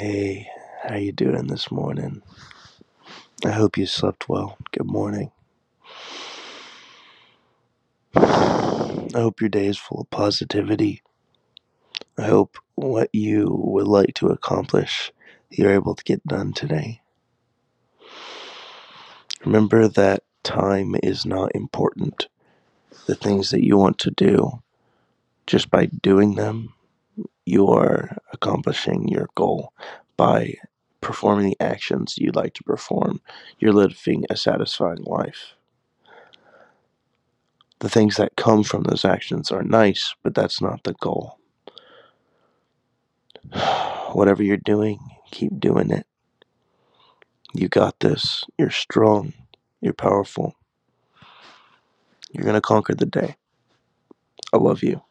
Hey, how you doing this morning? I hope you slept well. Good morning. I hope your day is full of positivity. I hope what you would like to accomplish, you're able to get done today. Remember that time is not important. The things that you want to do, just by doing them, you are accomplishing your goal. By performing the actions you'd like to perform, you're living a satisfying life. The things that come from those actions are nice, but that's not the goal. Whatever you're doing, keep doing it. You got this. You're strong. You're powerful. You're going to conquer the day. I love you.